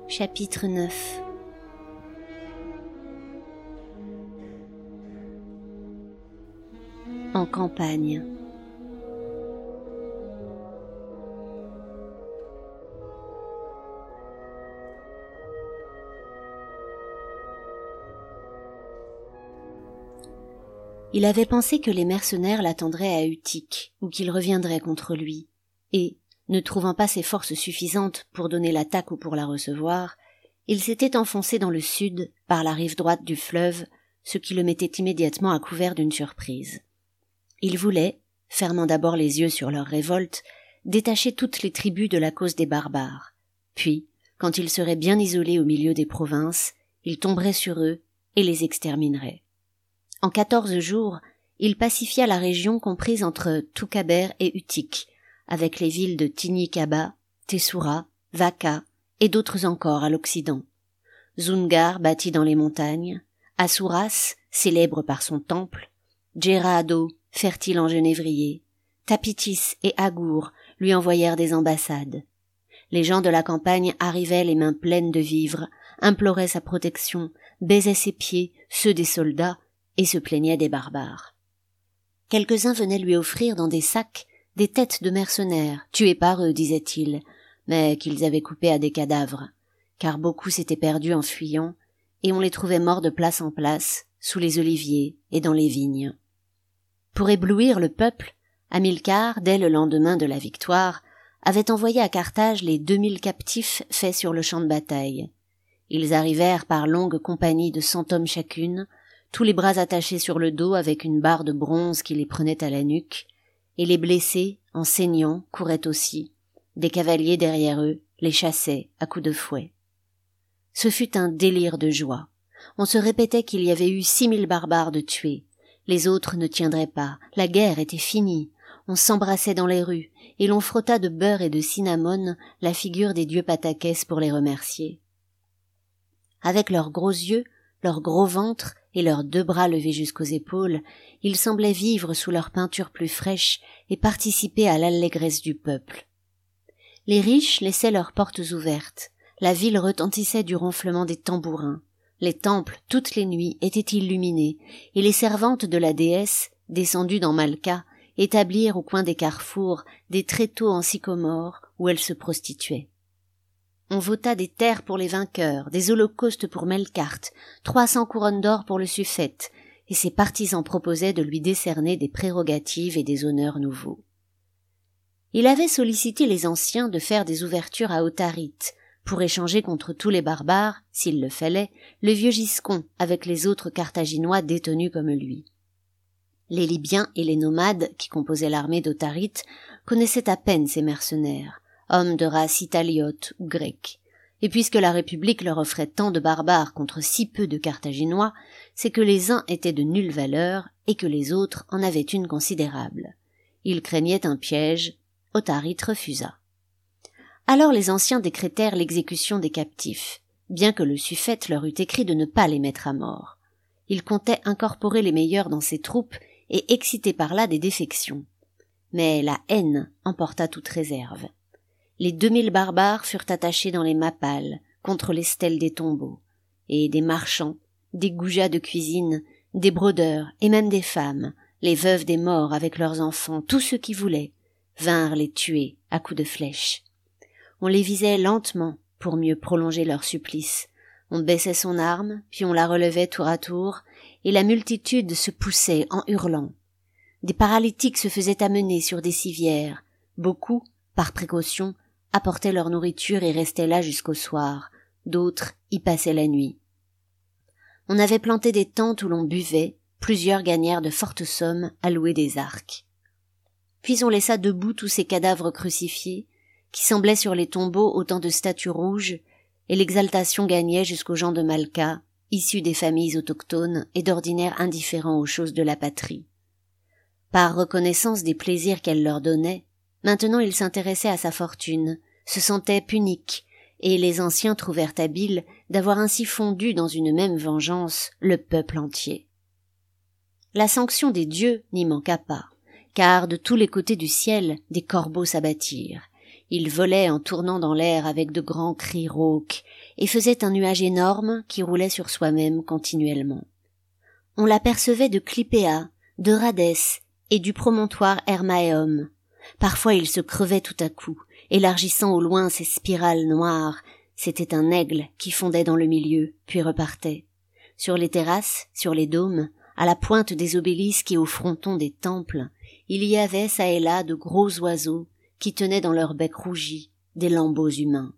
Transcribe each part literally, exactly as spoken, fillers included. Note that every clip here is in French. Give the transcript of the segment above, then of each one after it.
Chapitre neuf. En campagne. Il avait pensé que les mercenaires l'attendraient à Utique, ou qu'ils reviendraient contre lui, et, ne trouvant pas ses forces suffisantes pour donner l'attaque ou pour la recevoir, il s'était enfoncé dans le sud, par la rive droite du fleuve, ce qui le mettait immédiatement à couvert d'une surprise. Il voulait, fermant d'abord les yeux sur leur révolte, détacher toutes les tribus de la cause des barbares. Puis, quand il serait bien isolé au milieu des provinces, il tomberait sur eux et les exterminerait. En quatorze jours, il pacifia la région comprise entre Toucaber et Utique, avec les villes de Tinicaba, Tessura, Vaca et d'autres encore à l'Occident. Zungar bâti dans les montagnes, Assouras, célèbre par son temple, Djerado, fertile en genévrier, Tapitis et Agour lui envoyèrent des ambassades. Les gens de la campagne arrivaient les mains pleines de vivres, imploraient sa protection, baisaient ses pieds, ceux des soldats, et se plaignaient des barbares. Quelques-uns venaient lui offrir dans des sacs des têtes de mercenaires, tués par eux, disait-il, mais qu'ils avaient coupées à des cadavres, car beaucoup s'étaient perdus en fuyant, et on les trouvait morts de place en place, sous les oliviers et dans les vignes. Pour éblouir le peuple, Hamilcar, dès le lendemain de la victoire, avait envoyé à Carthage les deux mille captifs faits sur le champ de bataille. Ils arrivèrent par longues compagnies de cent hommes chacune, tous les bras attachés sur le dos avec une barre de bronze qui les prenait à la nuque, et les blessés, en saignant, couraient aussi. Des cavaliers derrière eux les chassaient à coups de fouet. Ce fut un délire de joie. On se répétait qu'il y avait eu six mille barbares de tués. Les autres ne tiendraient pas, la guerre était finie. On s'embrassait dans les rues, et l'on frotta de beurre et de cinnamome la figure des dieux Patakès pour les remercier. Avec leurs gros yeux, leurs gros ventres et leurs deux bras levés jusqu'aux épaules, ils semblaient vivre sous leur peinture plus fraîche et participer à l'allégresse du peuple. Les riches laissaient leurs portes ouvertes, la ville retentissait du ronflement des tambourins, les temples, toutes les nuits, étaient illuminés, et les servantes de la déesse, descendues dans Malqa, établirent au coin des carrefours des tréteaux en sycomore où elles se prostituaient. On vota des terres pour les vainqueurs, des holocaustes pour Melkart, trois cents couronnes d'or pour le suffète, et ses partisans proposaient de lui décerner des prérogatives et des honneurs nouveaux. Il avait sollicité les anciens de faire des ouvertures à Autharite, pour échanger contre tous les barbares, s'il le fallait, le vieux Giscon avec les autres Carthaginois détenus comme lui. Les Libyens et les nomades qui composaient l'armée d'Autharite connaissaient à peine ces mercenaires, hommes de race italiote ou grecque, et puisque la République leur offrait tant de barbares contre si peu de Carthaginois, c'est que les uns étaient de nulle valeur et que les autres en avaient une considérable. Ils craignaient un piège, Autharite refusa. Alors les anciens décrétèrent l'exécution des captifs, bien que le suffète leur eût écrit de ne pas les mettre à mort. Il comptait incorporer les meilleurs dans ses troupes et exciter par là des défections. Mais la haine emporta toute réserve. Les deux mille barbares furent attachés dans les mappales, contre les stèles des tombeaux, et des marchands, des goujats de cuisine, des brodeurs et même des femmes, les veuves des morts avec leurs enfants, tous ceux qui voulaient, vinrent les tuer à coups de flèches. On les visait lentement pour mieux prolonger leur supplice. On baissait son arme, puis on la relevait tour à tour, et la multitude se poussait en hurlant. Des paralytiques se faisaient amener sur des civières. Beaucoup, par précaution, apportaient leur nourriture et restaient là jusqu'au soir. D'autres y passaient la nuit. On avait planté des tentes où l'on buvait, plusieurs gagnèrent de fortes sommes à louer des arcs. Puis on laissa debout tous ces cadavres crucifiés, qui semblaient sur les tombeaux autant de statues rouges, et l'exaltation gagnait jusqu'aux gens de Malqa, issus des familles autochtones et d'ordinaire indifférents aux choses de la patrie. Par reconnaissance des plaisirs qu'elle leur donnait, maintenant ils s'intéressaient à sa fortune, se sentaient puniques, et les anciens trouvèrent habile d'avoir ainsi fondu dans une même vengeance le peuple entier. La sanction des dieux n'y manqua pas, car de tous les côtés du ciel des corbeaux s'abattirent. Ils volaient en tournant dans l'air avec de grands cris rauques, et faisaient un nuage énorme qui roulait sur soi-même continuellement. On l'apercevait de Clypéa, de Rhadès et du promontoire Hermaeum. Parfois il se crevait tout à coup, élargissant au loin ses spirales noires. C'était un aigle qui fondait dans le milieu, puis repartait. Sur les terrasses, sur les dômes, à la pointe des obélisques et au fronton des temples, il y avait çà et là de gros oiseaux qui tenaient dans leur bec rougi des lambeaux humains.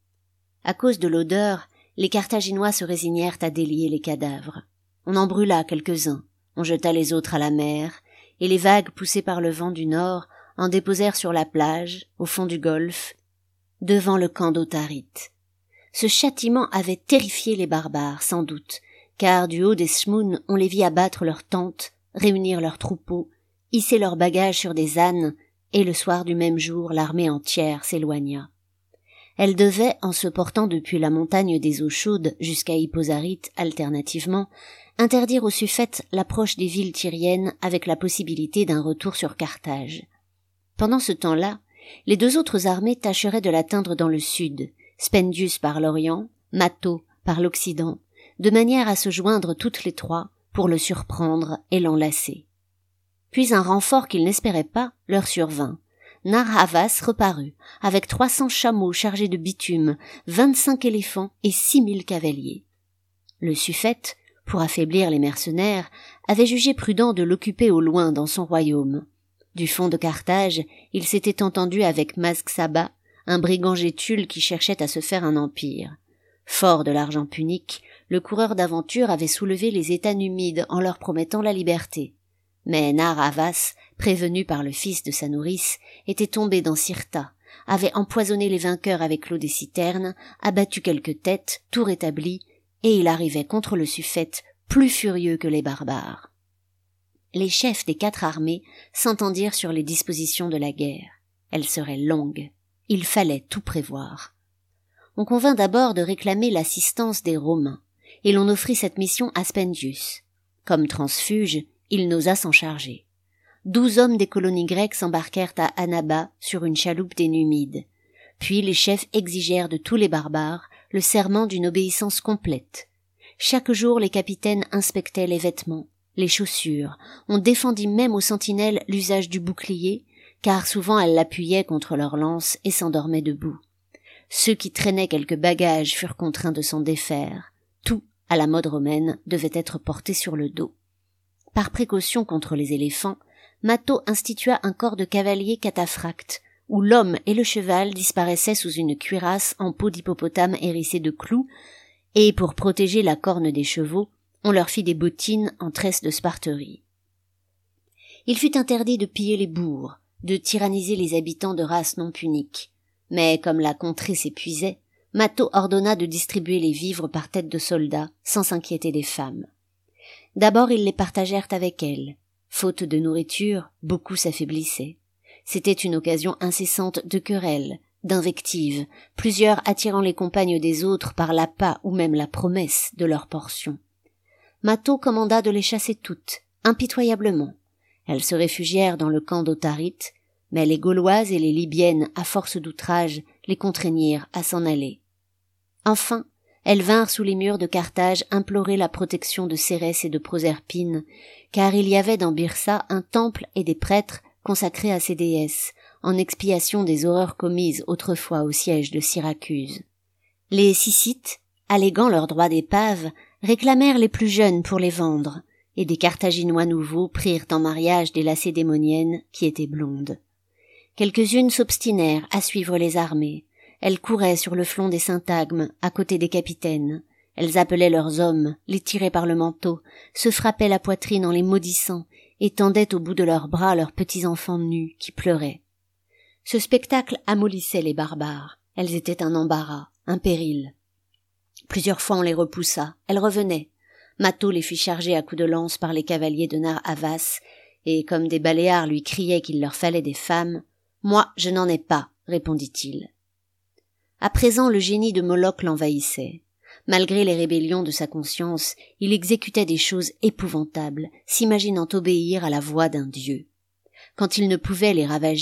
À cause de l'odeur, les Carthaginois se résignèrent à délier les cadavres. On en brûla quelques-uns, on jeta les autres à la mer, et les vagues poussées par le vent du nord en déposèrent sur la plage, au fond du golfe, devant le camp d'Otharite. Ce châtiment avait terrifié les barbares, sans doute, car du haut des Shmoun on les vit abattre leurs tentes, réunir leurs troupeaux, hisser leurs bagages sur des ânes, et le soir du même jour l'armée entière s'éloigna. Elle devait, en se portant depuis la montagne des eaux chaudes jusqu'à Hippo-Zaryte alternativement, interdire aux suffètes l'approche des villes tyriennes avec la possibilité d'un retour sur Carthage. Pendant ce temps-là, les deux autres armées tâcheraient de l'atteindre dans le sud, Spendius par l'Orient, Matho par l'Occident, de manière à se joindre toutes les trois pour le surprendre et l'enlacer. Puis un renfort qu'ils n'espéraient pas leur survint. Narr'Havas reparut, avec trois cents chameaux chargés de bitume, vingt-cinq éléphants et six mille cavaliers. Le suffète, pour affaiblir les mercenaires, avait jugé prudent de l'occuper au loin dans son royaume. Du fond de Carthage, il s'était entendu avec Masgsaba, un brigand gétule qui cherchait à se faire un empire. Fort de l'argent punique, le coureur d'aventure avait soulevé les États numides en leur promettant la liberté. Mais Narr'Havas, prévenu par le fils de sa nourrice, était tombé dans Cirta, avait empoisonné les vainqueurs avec l'eau des citernes, abattu quelques têtes, tout rétabli, et il arrivait contre le suffète plus furieux que les barbares. Les chefs des quatre armées s'entendirent sur les dispositions de la guerre. Elle serait longue. Il fallait tout prévoir. On convint d'abord de réclamer l'assistance des Romains, et l'on offrit cette mission à Spendius. Comme transfuge, il n'osa s'en charger. Douze hommes des colonies grecques s'embarquèrent à Annaba sur une chaloupe des Numides. Puis les chefs exigèrent de tous les barbares le serment d'une obéissance complète. Chaque jour les capitaines inspectaient les vêtements, les chaussures. On défendit même aux sentinelles l'usage du bouclier, car souvent elles l'appuyaient contre leurs lances et s'endormaient debout. Ceux qui traînaient quelques bagages furent contraints de s'en défaire. Tout, à la mode romaine, devait être porté sur le dos. Par précaution contre les éléphants, Matho institua un corps de cavaliers cataphractes, où l'homme et le cheval disparaissaient sous une cuirasse en peau d'hippopotame hérissée de clous, et pour protéger la corne des chevaux, on leur fit des bottines en tresse de sparterie. Il fut interdit de piller les bourgs, de tyranniser les habitants de race non punique. Mais comme la contrée s'épuisait, Matho ordonna de distribuer les vivres par tête de soldats, sans s'inquiéter des femmes. D'abord ils les partagèrent avec elles. Faute de nourriture, beaucoup s'affaiblissaient. C'était une occasion incessante de querelles, d'invectives, plusieurs attirant les compagnes des autres par l'appât ou même la promesse de leur portion. Matho commanda de les chasser toutes, impitoyablement. Elles se réfugièrent dans le camp d'Otharite, mais les Gauloises et les Libyennes, à force d'outrage, les contraignirent à s'en aller. Enfin, elles vinrent sous les murs de Carthage implorer la protection de Cérès et de Proserpine, car il y avait dans Byrsa un temple et des prêtres consacrés à ces déesses, en expiation des horreurs commises autrefois au siège de Syracuse. Les Syssites, alléguant leur droit d'épave, réclamèrent les plus jeunes pour les vendre, et des Carthaginois nouveaux prirent en mariage des Lacédémoniennes qui étaient blondes. Quelques-unes s'obstinèrent à suivre les armées. Elles couraient sur le flanc des syntagmes, à côté des capitaines. Elles appelaient leurs hommes, les tiraient par le manteau, se frappaient la poitrine en les maudissant, et tendaient au bout de leurs bras leurs petits enfants nus qui pleuraient. Ce spectacle amollissait les barbares. Elles étaient un embarras, un péril. Plusieurs fois on les repoussa. Elles revenaient. Matho les fit charger à coups de lance par les cavaliers de Narr'Havas, et comme des baléares lui criaient qu'il leur fallait des femmes, « Moi, je n'en ai pas », répondit-il. À présent, le génie de Moloch l'envahissait. Malgré les rébellions de sa conscience, il exécutait des choses épouvantables, s'imaginant obéir à la voix d'un dieu. Quand il ne pouvait les ravager,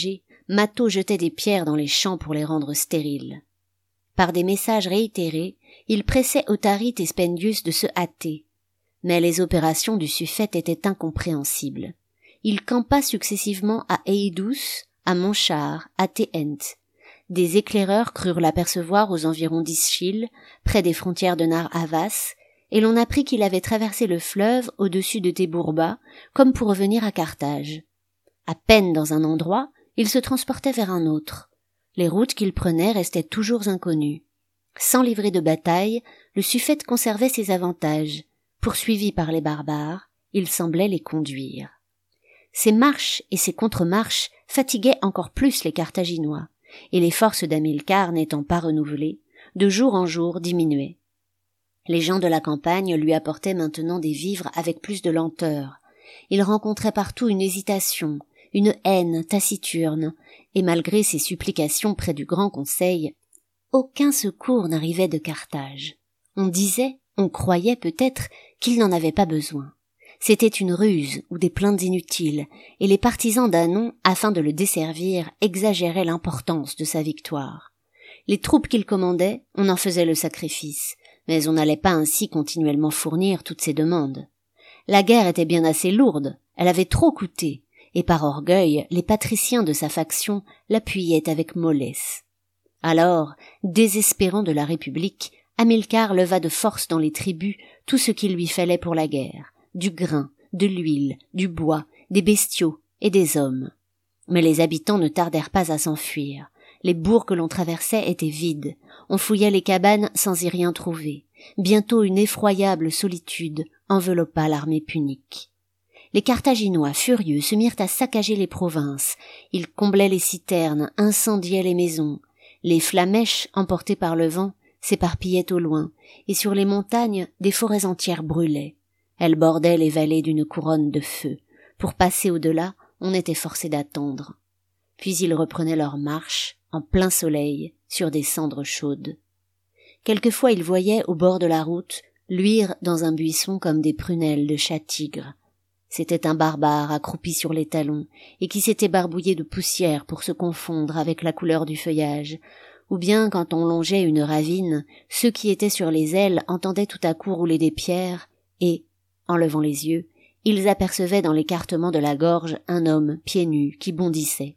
Mâtho jetait des pierres dans les champs pour les rendre stériles. Par des messages réitérés, il pressait Autharite et Spendius de se hâter. Mais les opérations du suffète étaient incompréhensibles. Il campa successivement à Eidous, à Monchar, à Théent. Des éclaireurs crurent l'apercevoir aux environs d'Ischil, près des frontières de Nar-Havas, et l'on apprit qu'il avait traversé le fleuve au-dessus de Tébourba, comme pour revenir à Carthage. À peine dans un endroit, il se transportait vers un autre. Les routes qu'il prenait restaient toujours inconnues. Sans livrer de bataille, le suffète conservait ses avantages. Poursuivi par les barbares, il semblait les conduire. Ses marches et ses contre-marches fatiguaient encore plus les Carthaginois, et les forces d'Hamilcar n'étant pas renouvelées, de jour en jour diminuaient. Les gens de la campagne lui apportaient maintenant des vivres avec plus de lenteur. Il rencontrait partout une hésitation, une haine taciturne, et malgré ses supplications près du Grand Conseil, aucun secours n'arrivait de Carthage. On disait, on croyait peut-être qu'il n'en avait pas besoin. C'était une ruse ou des plaintes inutiles, et les partisans d'Anon, afin de le desservir, exagéraient l'importance de sa victoire. Les troupes qu'il commandait, on en faisait le sacrifice, mais on n'allait pas ainsi continuellement fournir toutes ses demandes. La guerre était bien assez lourde, elle avait trop coûté, et par orgueil, les patriciens de sa faction l'appuyaient avec mollesse. Alors, désespérant de la République, Hamilcar leva de force dans les tribus tout ce qu'il lui fallait pour la guerre, du grain, de l'huile, du bois, des bestiaux et des hommes. Mais les habitants ne tardèrent pas à s'enfuir. Les bourgs que l'on traversait étaient vides. On fouillait les cabanes sans y rien trouver. Bientôt une effroyable solitude enveloppa l'armée punique. Les Carthaginois, furieux, se mirent à saccager les provinces. Ils comblaient les citernes, incendiaient les maisons. Les flammèches, emportées par le vent, s'éparpillaient au loin, et sur les montagnes, des forêts entières brûlaient. Elles bordaient les vallées d'une couronne de feu. Pour passer au-delà, on était forcé d'attendre. Puis ils reprenaient leur marche, en plein soleil, sur des cendres chaudes. Quelquefois ils voyaient, au bord de la route, luire dans un buisson comme des prunelles de chat-tigre. C'était un barbare accroupi sur les talons, et qui s'était barbouillé de poussière pour se confondre avec la couleur du feuillage, ou bien quand on longeait une ravine, ceux qui étaient sur les ailes entendaient tout à coup rouler des pierres, et, en levant les yeux, ils apercevaient dans l'écartement de la gorge un homme pieds nus qui bondissait.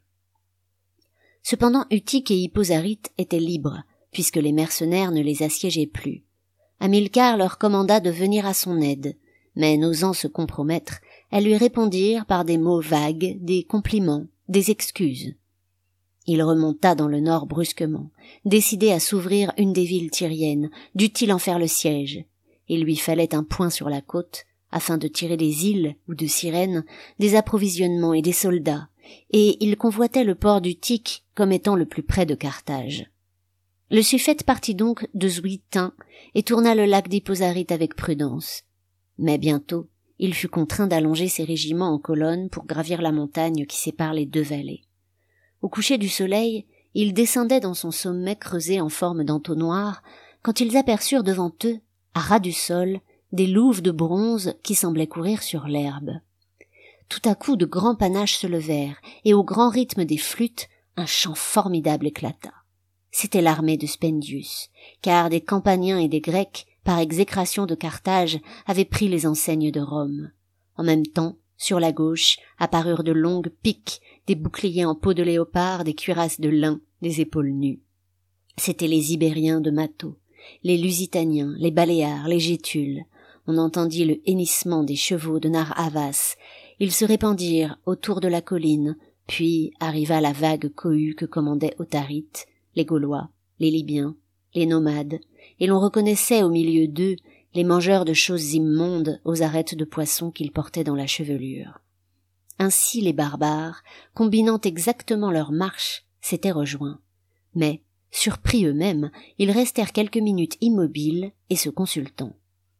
Cependant Utique et Hippozaryte étaient libres, puisque les mercenaires ne les assiégeaient plus. Hamilcar leur commanda de venir à son aide, mais n'osant se compromettre, elles lui répondirent par des mots vagues, des compliments, des excuses. Il remonta dans le nord brusquement, décidé à s'ouvrir une des villes tyriennes, dût-il en faire le siège. Il lui fallait un point sur la côte, afin de tirer des îles ou de Cyrène des approvisionnements et des soldats, et il convoitait le port d'Utique comme étant le plus près de Carthage. Le suffète partit donc de Zouitin et tourna le lac d'Hippozaryte avec prudence. Mais bientôt, il fut contraint d'allonger ses régiments en colonne pour gravir la montagne qui sépare les deux vallées. Au coucher du soleil, il descendait dans son sommet creusé en forme d'entonnoir, quand ils aperçurent devant eux, à ras du sol, des louves de bronze qui semblaient courir sur l'herbe. Tout à coup de grands panaches se levèrent, et au grand rythme des flûtes, un chant formidable éclata. C'était l'armée de Spendius, car des Campaniens et des Grecs, par exécration de Carthage, avaient pris les enseignes de Rome. En même temps, sur la gauche, apparurent de longues piques, des boucliers en peau de léopard, des cuirasses de lin, des épaules nues. C'étaient les Ibériens de Mâtho, les Lusitaniens, les Baléares, les Gétules. On entendit le hennissement des chevaux de Nar-Havas. Ils se répandirent autour de la colline, puis arriva la vague cohue que commandaient Autharite, les Gaulois, les Libyens, les nomades, et l'on reconnaissait au milieu d'eux les mangeurs de choses immondes aux arêtes de poisson qu'ils portaient dans la chevelure. Ainsi les barbares, combinant exactement leur marche, s'étaient rejoints. Mais, surpris eux-mêmes, ils restèrent quelques minutes immobiles et se consultant.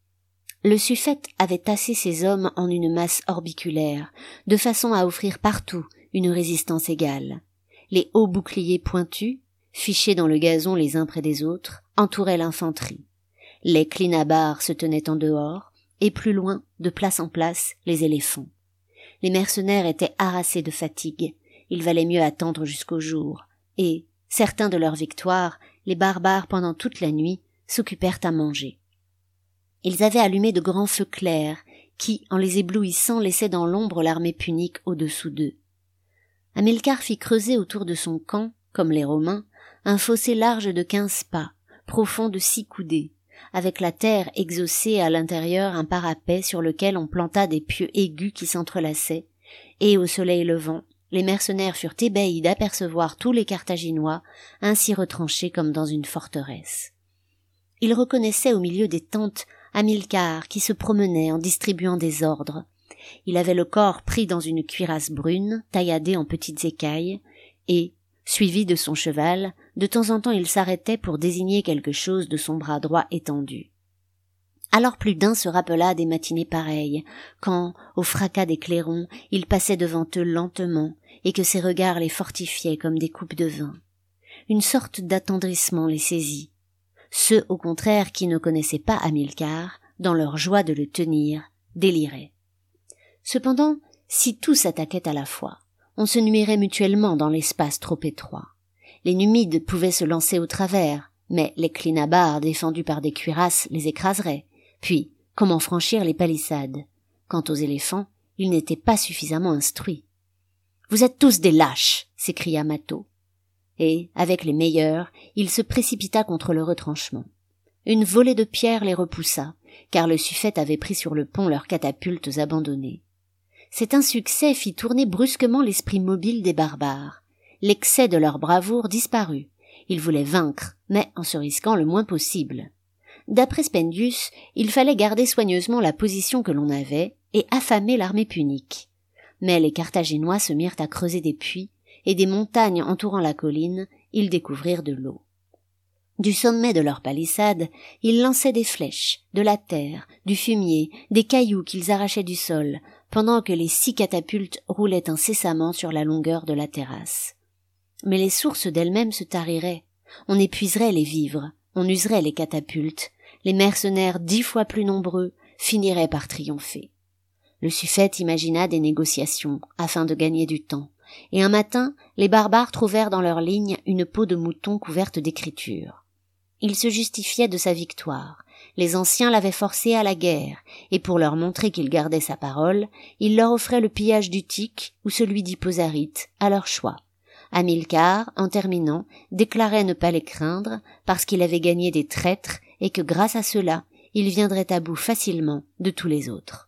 Le suffète avait tassé ses hommes en une masse orbiculaire, de façon à offrir partout une résistance égale. Les hauts boucliers pointus, fichés dans le gazon les uns près des autres, entouraient l'infanterie. Les clinabares se tenaient en dehors, et plus loin, de place en place, les éléphants. Les mercenaires étaient harassés de fatigue. il valait mieux attendre jusqu'au jour, et, certains de leur victoire, les barbares pendant toute la nuit s'occupèrent à manger. Ils avaient allumé de grands feux clairs, qui, en les éblouissant, laissaient dans l'ombre l'armée punique au-dessous d'eux. Hamilcar fit creuser autour de son camp, comme les Romains, un fossé large de quinze pas, profond de six coudées, avec la terre exhaussée à l'intérieur un parapet sur lequel on planta des pieux aigus qui s'entrelaçaient, et au soleil levant, les mercenaires furent ébahis d'apercevoir tous les Carthaginois, ainsi retranchés comme dans une forteresse. Ils reconnaissaient au milieu des tentes Hamilcar qui se promenait en distribuant des ordres. Il avait le corps pris dans une cuirasse brune, tailladée en petites écailles, et, suivi de son cheval, de temps en temps il s'arrêtait pour désigner quelque chose de son bras droit étendu. Alors plus d'un se rappela des matinées pareilles, quand, au fracas des clairons, il passait devant eux lentement, et que ses regards les fortifiaient comme des coupes de vin. Une sorte d'attendrissement les saisit. Ceux, au contraire, qui ne connaissaient pas Hamilcar, dans leur joie de le tenir, déliraient. Cependant, si tous attaquaient à la fois, on se nuirait mutuellement dans l'espace trop étroit. Les Numides pouvaient se lancer au travers, mais les Clinabares, défendus par des cuirasses, les écraseraient. Puis, comment franchir les palissades? Quant aux éléphants, ils n'étaient pas suffisamment instruits. « Vous êtes tous des lâches !» s'écria Mattho. Et, avec les meilleurs, il se précipita contre le retranchement. Une volée de pierres les repoussa, car le suffète avait pris sur le pont leurs catapultes abandonnées. Cet insuccès fit tourner brusquement l'esprit mobile des barbares. L'excès de leur bravoure disparut. Ils voulaient vaincre, mais en se risquant le moins possible. D'après Spendius, il fallait garder soigneusement la position que l'on avait et affamer l'armée punique. Mais les Carthaginois se mirent à creuser des puits, et des montagnes entourant la colline, ils découvrirent de l'eau. Du sommet de leur palissade, ils lançaient des flèches, de la terre, du fumier, des cailloux qu'ils arrachaient du sol, pendant que les six catapultes roulaient incessamment sur la longueur de la terrasse. Mais les sources d'elles-mêmes se tariraient. On épuiserait les vivres, on userait les catapultes, les mercenaires dix fois plus nombreux finiraient par triompher. Le suffète imagina des négociations afin de gagner du temps, et un matin, les barbares trouvèrent dans leur ligne une peau de mouton couverte d'écriture. Il se justifiait de sa victoire. Les anciens l'avaient forcé à la guerre, et pour leur montrer qu'il gardait sa parole, il leur offrait le pillage d'Utique ou celui d'Hippozaryte, à leur choix. Hamilcar, en terminant, déclarait ne pas les craindre, parce qu'il avait gagné des traîtres, et que grâce à cela, il viendrait à bout facilement de tous les autres.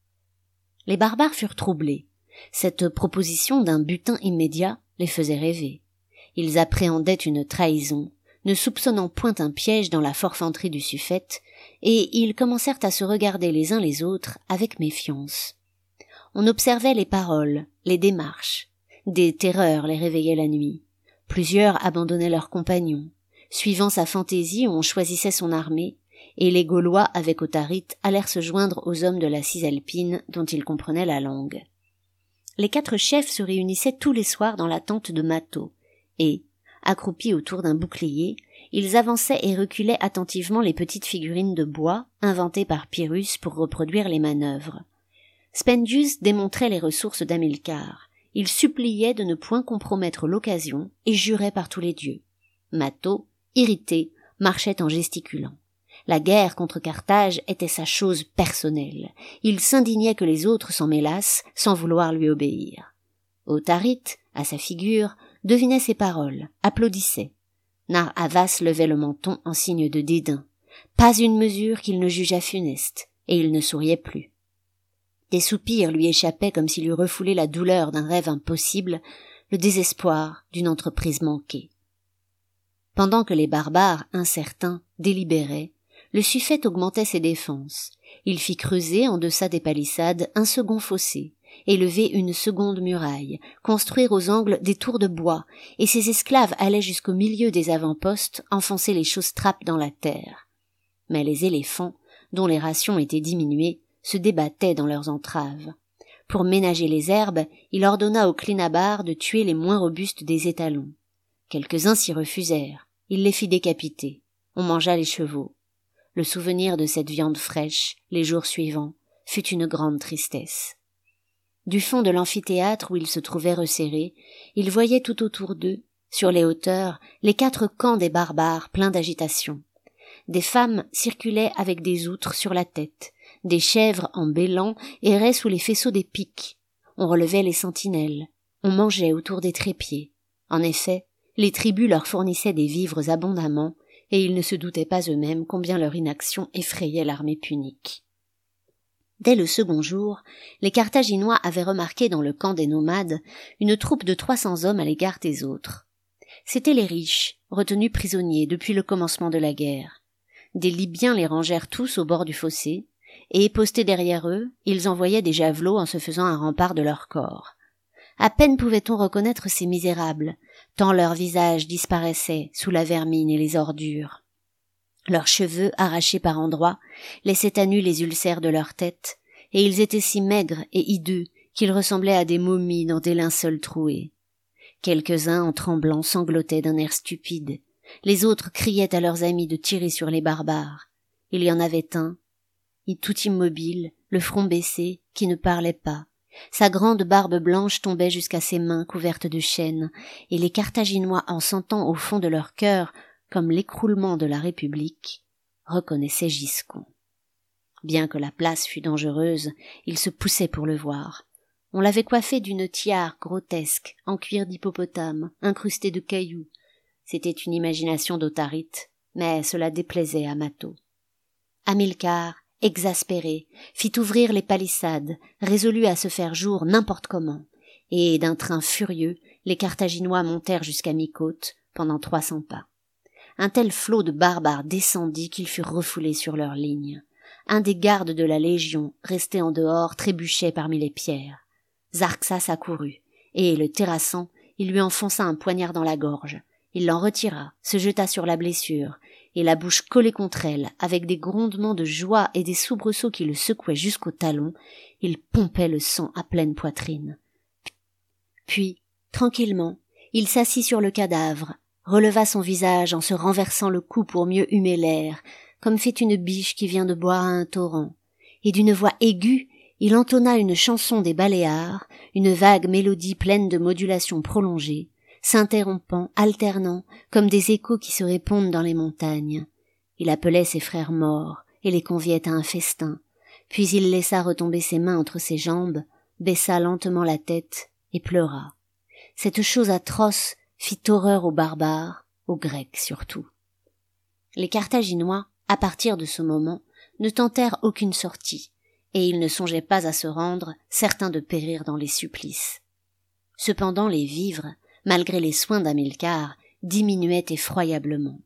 Les barbares furent troublés. Cette proposition d'un butin immédiat les faisait rêver. Ils appréhendaient une trahison, ne soupçonnant point un piège dans la forfanterie du suffète, et ils commencèrent à se regarder les uns les autres avec méfiance. On observait les paroles, les démarches. Des terreurs les réveillaient la nuit. Plusieurs abandonnaient leurs compagnons. Suivant sa fantaisie, on choisissait son armée, et les Gaulois avec Autharite allèrent se joindre aux hommes de la Cisalpine dont ils comprenaient la langue. Les quatre chefs se réunissaient tous les soirs dans la tente de Mattho, et, accroupis autour d'un bouclier, ils avançaient et reculaient attentivement les petites figurines de bois inventées par Pyrrhus pour reproduire les manœuvres. Spendius démontrait les ressources d'Hamilcar. Il suppliait de ne point compromettre l'occasion et jurait par tous les dieux. Mattho, irrité, marchait en gesticulant. La guerre contre Carthage était sa chose personnelle. Il s'indignait que les autres s'en mêlassent sans vouloir lui obéir. Autharite, à sa figure, devinait ses paroles, applaudissait. Narr'Havas levait le menton en signe de dédain. Pas une mesure qu'il ne jugeât funeste, et il ne souriait plus. Des soupirs lui échappaient comme s'il eût refoulé la douleur d'un rêve impossible, le désespoir d'une entreprise manquée. Pendant que les barbares, incertains, délibéraient, le suffète augmentait ses défenses. Il fit creuser en deçà des palissades un second fossé, élever une seconde muraille, construire aux angles des tours de bois, et ses esclaves allaient jusqu'au milieu des avant-postes enfoncer les chausses-trappes dans la terre. Mais les éléphants, dont les rations étaient diminuées, se débattaient dans leurs entraves. Pour ménager les herbes, il ordonna aux Clinabares de tuer les moins robustes des étalons. Quelques-uns s'y refusèrent. Il les fit décapiter. On mangea les chevaux. Le souvenir de cette viande fraîche, les jours suivants, fut une grande tristesse. Du fond de l'amphithéâtre où ils se trouvaient resserrés, ils voyaient tout autour d'eux, sur les hauteurs, les quatre camps des barbares pleins d'agitation. Des femmes circulaient avec des outres sur la tête, des chèvres en bêlant erraient sous les faisceaux des piques. On relevait les sentinelles, on mangeait autour des trépieds. En effet, les tribus leur fournissaient des vivres abondamment, et ils ne se doutaient pas eux-mêmes combien leur inaction effrayait l'armée punique. Dès le second jour, les Carthaginois avaient remarqué dans le camp des nomades une troupe de trois cents hommes à l'égard des autres. C'étaient les riches, retenus prisonniers depuis le commencement de la guerre. Des Libyens les rangèrent tous au bord du fossé, et postés derrière eux, ils envoyaient des javelots en se faisant un rempart de leur corps. À peine pouvait-on reconnaître ces misérables, tant leurs visages disparaissaient sous la vermine et les ordures. Leurs cheveux, arrachés par endroits, laissaient à nu les ulcères de leur tête, et ils étaient si maigres et hideux qu'ils ressemblaient à des momies dans des linceuls troués. Quelques-uns, en tremblant, sanglotaient d'un air stupide. Les autres criaient à leurs amis de tirer sur les barbares. Il y en avait un, tout immobile, le front baissé, qui ne parlait pas. Sa grande barbe blanche tombait jusqu'à ses mains couvertes de chaînes, et les Carthaginois, en sentant au fond de leur cœur comme l'écroulement de la République, reconnaissaient Giscon. Bien que la place fût dangereuse, ils se poussaient pour le voir. On l'avait coiffé d'une tiare grotesque, en cuir d'hippopotame, incrustée de cailloux. C'était une imagination d'Otharite, mais cela déplaisait à Mâtho. Hamilcar, exaspéré, fit ouvrir les palissades, résolu à se faire jour n'importe comment, et d'un train furieux, les Carthaginois montèrent jusqu'à mi-côte pendant trois cents pas. Un tel flot de barbares descendit qu'ils furent refoulés sur leur ligne. Un des gardes de la Légion, resté en dehors, trébuchait parmi les pierres. Zarxas accourut, et, le terrassant, il lui enfonça un poignard dans la gorge. Il l'en retira, se jeta sur la blessure, et la bouche collée contre elle, avec des grondements de joie et des soubresauts qui le secouaient jusqu'au talon, il pompait le sang à pleine poitrine. Puis, tranquillement, il s'assit sur le cadavre, releva son visage en se renversant le cou pour mieux humer l'air, comme fait une biche qui vient de boire à un torrent, et d'une voix aiguë, il entonna une chanson des Baléares, une vague mélodie pleine de modulations prolongées, s'interrompant, alternant, comme des échos qui se répondent dans les montagnes. Il appelait ses frères morts et les conviait à un festin, puis il laissa retomber ses mains entre ses jambes, baissa lentement la tête et pleura. Cette chose atroce fit horreur aux barbares, aux Grecs surtout. Les Carthaginois, à partir de ce moment, ne tentèrent aucune sortie, et ils ne songeaient pas à se rendre, certains de périr dans les supplices. Cependant les vivres, malgré les soins d'Hamilcar, diminuaient effroyablement.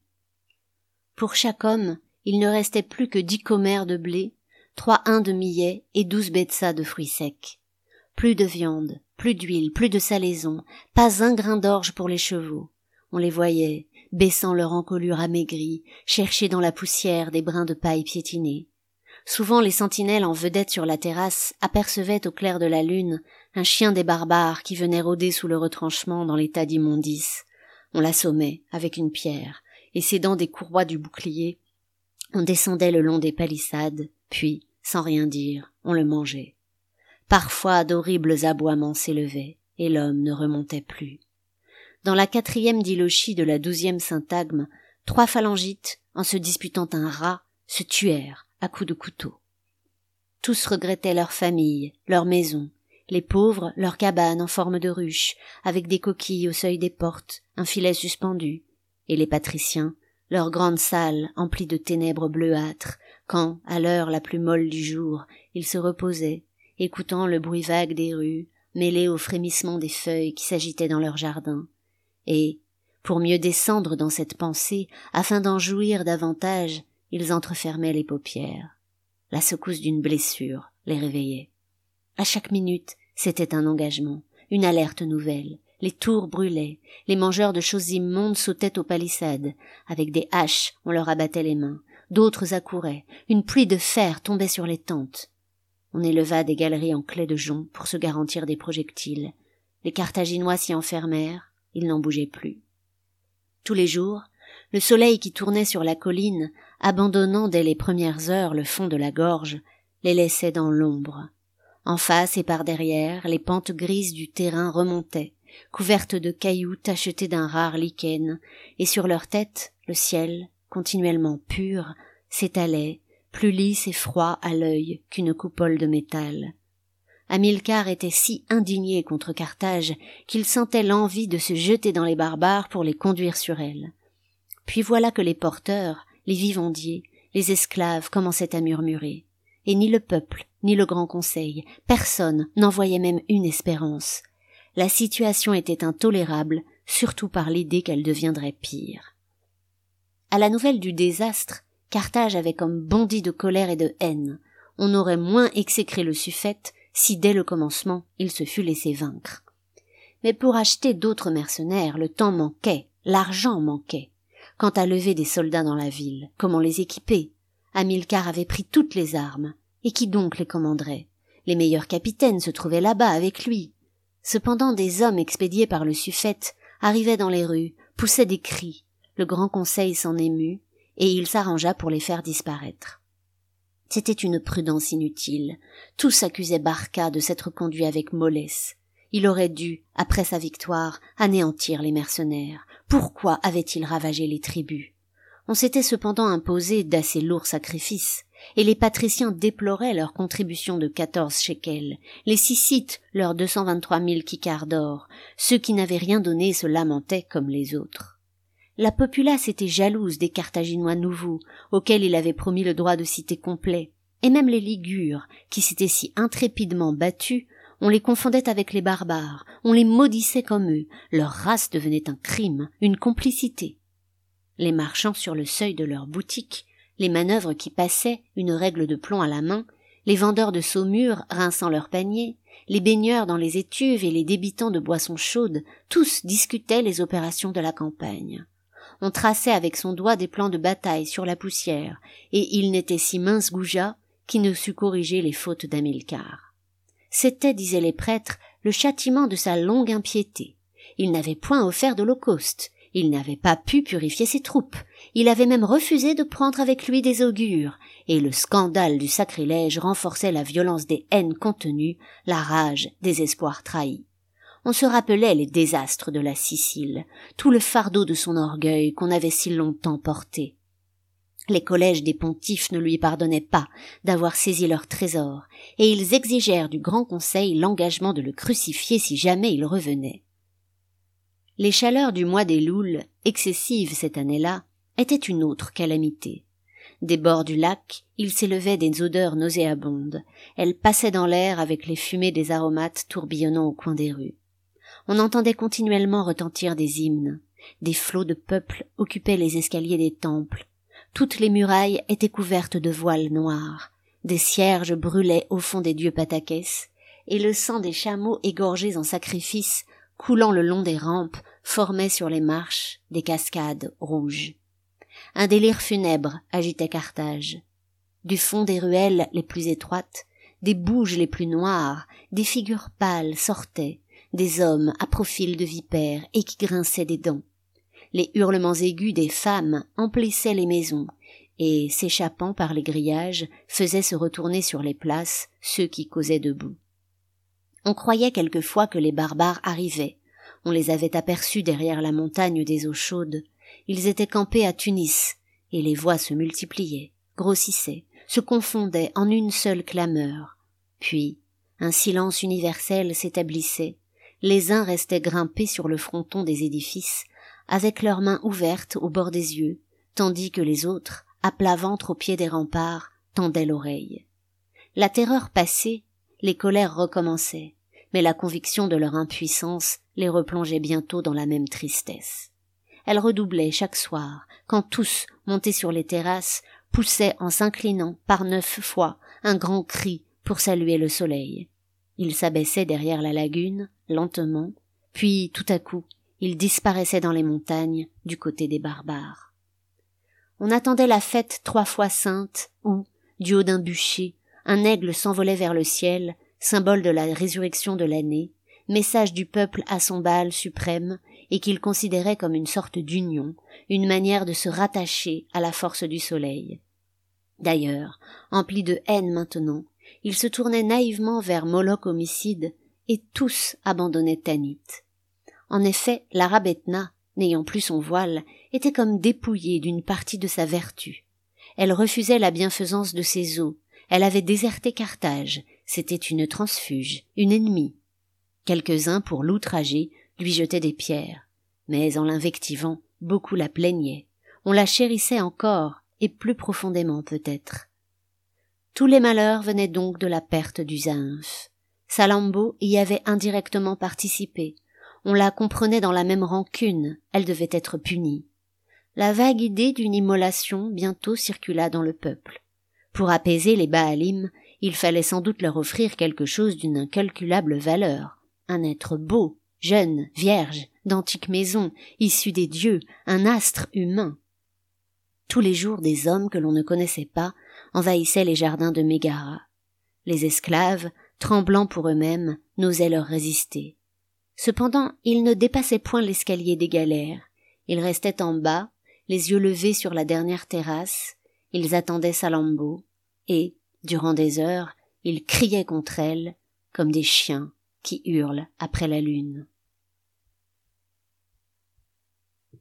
Pour chaque homme, il ne restait plus que dix commères de blé, trois uns de millet et douze betsas de fruits secs. Plus de viande, plus d'huile, plus de salaison, pas un grain d'orge pour les chevaux. On les voyait, baissant leur encolure amaigrie, chercher dans la poussière des brins de paille piétinés. Souvent les sentinelles en vedette sur la terrasse apercevaient au clair de la lune un chien des barbares qui venait rôder sous le retranchement dans l'état d'immondice. On l'assommait avec une pierre, et s'aidant des courroies du bouclier, on descendait le long des palissades, puis, sans rien dire, on le mangeait. Parfois d'horribles aboiements s'élevaient, et l'homme ne remontait plus. Dans la quatrième dilochie de la douzième syntagme, trois phalangites, en se disputant un rat, se tuèrent à coups de couteau. Tous regrettaient leur famille, leur maison, les pauvres leurs cabanes en forme de ruche, avec des coquilles au seuil des portes, un filet suspendu, et les patriciens, leur grande salle emplie de ténèbres bleuâtres, quand, à l'heure la plus molle du jour, ils se reposaient, écoutant le bruit vague des rues, mêlé au frémissement des feuilles qui s'agitaient dans leur jardin. Et, pour mieux descendre dans cette pensée, afin d'en jouir davantage, ils entrefermaient les paupières. La secousse d'une blessure les réveillait. À chaque minute, c'était un engagement, une alerte nouvelle. Les tours brûlaient, les mangeurs de choses immondes sautaient aux palissades. Avec des haches, on leur abattait les mains. D'autres accouraient. Une pluie de fer tombait sur les tentes. On éleva des galeries en claies de jonc pour se garantir des projectiles. Les Carthaginois s'y enfermèrent. Ils n'en bougeaient plus. Tous les jours, le soleil qui tournait sur la colline, abandonnant dès les premières heures le fond de la gorge, les laissait dans l'ombre. En face et par derrière, les pentes grises du terrain remontaient, couvertes de cailloux tachetés d'un rare lichen, et sur leur tête, le ciel, continuellement pur, s'étalait, plus lisse et froid à l'œil qu'une coupole de métal. Hamilcar était si indigné contre Carthage qu'il sentait l'envie de se jeter dans les barbares pour les conduire sur elle. Puis voilà que les porteurs, les vivandiers, les esclaves commençaient à murmurer. Et ni le peuple, ni le grand conseil, personne n'en voyait même une espérance. La situation était intolérable, surtout par l'idée qu'elle deviendrait pire. À la nouvelle du désastre, Carthage avait comme bondi de colère et de haine. On aurait moins exécré le suffète si dès le commencement il se fût laissé vaincre. Mais pour acheter d'autres mercenaires, le temps manquait, l'argent manquait. Quant à lever des soldats dans la ville, comment les équiper? Hamilcar avait pris toutes les armes. Et qui donc les commanderait? Les meilleurs capitaines se trouvaient là-bas avec lui. Cependant des hommes expédiés par le suffète arrivaient dans les rues, poussaient des cris. Le grand conseil s'en émut, et il s'arrangea pour les faire disparaître. C'était une prudence inutile. Tous accusaient Barca de s'être conduit avec mollesse. Il aurait dû, après sa victoire, anéantir les mercenaires. Pourquoi avait-il ravagé les tribus? On s'était cependant imposé d'assez lourds sacrifices, et les patriciens déploraient leur contribution de quatorze shekels, les Syssites leurs deux cent vingt-trois mille kikars d'or, ceux qui n'avaient rien donné se lamentaient comme les autres. La populace était jalouse des Carthaginois nouveaux, auxquels il avait promis le droit de cité complet, et même les Ligures, qui s'étaient si intrépidement battus, on les confondait avec les barbares, on les maudissait comme eux, leur race devenait un crime, une complicité. Les marchands sur le seuil de leurs boutiques, les manœuvres qui passaient, une règle de plomb à la main, les vendeurs de saumure rinçant leurs paniers, les baigneurs dans les étuves et les débitants de boissons chaudes, tous discutaient les opérations de la campagne. On traçait avec son doigt des plans de bataille sur la poussière, et il n'était si mince goujat qui ne sût corriger les fautes d'Hamilcar. C'était, disaient les prêtres, le châtiment de sa longue impiété. Il n'avait point offert d'holocauste, il n'avait pas pu purifier ses troupes, il avait même refusé de prendre avec lui des augures, et le scandale du sacrilège renforçait la violence des haines contenues, la rage des espoirs trahis. On se rappelait les désastres de la Sicile, tout le fardeau de son orgueil qu'on avait si longtemps porté. Les collèges des pontifes ne lui pardonnaient pas d'avoir saisi leurs trésors, et ils exigèrent du Grand Conseil l'engagement de le crucifier si jamais il revenait. Les chaleurs du mois des Louls, excessives cette année-là, étaient une autre calamité. Des bords du lac, il s'élevait des odeurs nauséabondes. Elles passaient dans l'air avec les fumées des aromates tourbillonnant au coin des rues. On entendait continuellement retentir des hymnes. Des flots de peuple occupaient les escaliers des temples. Toutes les murailles étaient couvertes de voiles noirs. Des cierges brûlaient au fond des dieux Patakès, et le sang des chameaux égorgés en sacrifice, coulant le long des rampes, formait sur les marches des cascades rouges. Un délire funèbre agitait Carthage. Du fond des ruelles les plus étroites, des bouges les plus noires, des figures pâles sortaient, des hommes à profil de vipères et qui grinçaient des dents. Les hurlements aigus des femmes emplissaient les maisons, et, s'échappant par les grillages, faisaient se retourner sur les places ceux qui causaient debout. On croyait quelquefois que les barbares arrivaient. On les avait aperçus derrière la montagne des eaux chaudes. Ils étaient campés à Tunis, et les voix se multipliaient, grossissaient, se confondaient en une seule clameur. Puis, un silence universel s'établissait. Les uns restaient grimpés sur le fronton des édifices, avec leurs mains ouvertes au bord des yeux, tandis que les autres, à plat ventre au pied des remparts, tendaient l'oreille. La terreur passée, les colères recommençaient, mais la conviction de leur impuissance les replongeait bientôt dans la même tristesse. Elle redoublait chaque soir, quand tous, montés sur les terrasses, poussaient en s'inclinant par neuf fois un grand cri pour saluer le soleil. Ils s'abaissaient derrière la lagune, lentement, puis tout à coup, ils disparaissaient dans les montagnes du côté des barbares. On attendait la fête trois fois sainte où, du haut d'un bûcher, un aigle s'envolait vers le ciel, symbole de la résurrection de l'année, message du peuple à son Baal suprême, et qu'il considérait comme une sorte d'union, une manière de se rattacher à la force du soleil. D'ailleurs, empli de haine maintenant, ils se tournaient naïvement vers Moloch homicide, et tous abandonnaient Tanit. En effet, l'arabe Etna, n'ayant plus son voile, était comme dépouillée d'une partie de sa vertu. Elle refusait la bienfaisance de ses eaux, elle avait déserté Carthage, c'était une transfuge, une ennemie. Quelques-uns, pour l'outrager, lui jetaient des pierres, mais en l'invectivant, beaucoup la plaignaient. On la chérissait encore, et plus profondément peut-être. Tous les malheurs venaient donc de la perte du Zaïmph. Salammbô y avait indirectement participé. On la comprenait dans la même rancune, elle devait être punie. La vague idée d'une immolation bientôt circula dans le peuple. Pour apaiser les Baalim, il fallait sans doute leur offrir quelque chose d'une incalculable valeur. Un être beau, jeune, vierge, d'antique maison, issu des dieux, un astre humain. Tous les jours des hommes que l'on ne connaissait pas envahissaient les jardins de Mégara. Les esclaves, tremblant pour eux-mêmes, n'osaient leur résister. Cependant, ils ne dépassaient point l'escalier des galères. Ils restaient en bas, les yeux levés sur la dernière terrasse, ils attendaient Salammbô, et, durant des heures, ils criaient contre elle, comme des chiens qui hurlent après la lune.